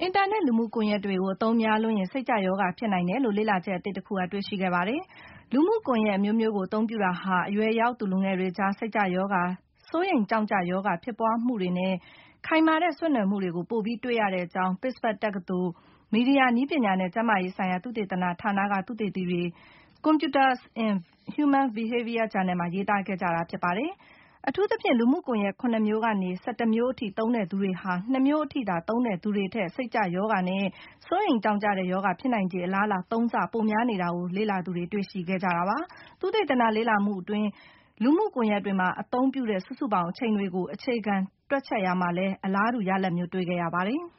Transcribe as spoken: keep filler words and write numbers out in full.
အင်တာနက်လူမှုကွန်ရက်တွေကိုအသုံးများလွန်းရင်စိတ်ကြရောဂါဖြစ်နိုင်တယ်လို့လေ့လာချက်အသစ်တစ်ခုကတွေ့ရှိခဲ့ပါတယ်။လူမှုကွန်ရက်အမျိုးမျိုးကိုအသုံးပြုတာဟာအရွယ်ရောက်သူလူငယ်တွေကြားစိတ်ကြရောဂါ၊စိုးရိမ်ကြောင့်ကြရောဂါဖြစ်ပွားမှုတွေနဲ့ခိုင်မာတဲ့ဆွနွယ်မှုတွေကိုပိုပြီးတွေ့ရတဲ့အကြောင်း Pittsburgh တက္ကသိုလ်မီဒီယာနည်းပညာနဲ့ကျန်းမာရေးဆိုင်ရာသုတေသနဌာနကသုတေသီတွေ Computers in Human Behavior ဂျာနယ်မှာရေးသားခဲ့ကြတာဖြစ်ပါတယ်။အထူးသဖြင့်လူမှုကွန်ရက်ခုနှစ်မျိုးကနေဆယ့်တစ်မျိုးအထိသုံးတဲ့သူတွေဟာနှစ်မျိုးအထိသာသုံးတဲ့သူတွေထက်စိတ်ကြရောဂါနဲ့စိုးရိမ်ကြောင့်ကြတဲ့ရောဂါဖြစ်နိုင်ခြေအလားအလာသုံးဆပိုများနေတာကိုလေ့လာသူတွေတွေ့ရှိခဲ့ကြတာပါ။သုတေသနလေ့လာမှုအတွင်းလူမှုကွန်ရက်တွေမှာအသုံးပြုတဲ့စုစုပေါင်းအချိန်တွေကိုအခြေခံတွက်ချက်ရာမှာလည်းအလားတူရလဒ်မျိုးတွေ့ခဲ့ရပါတယ်။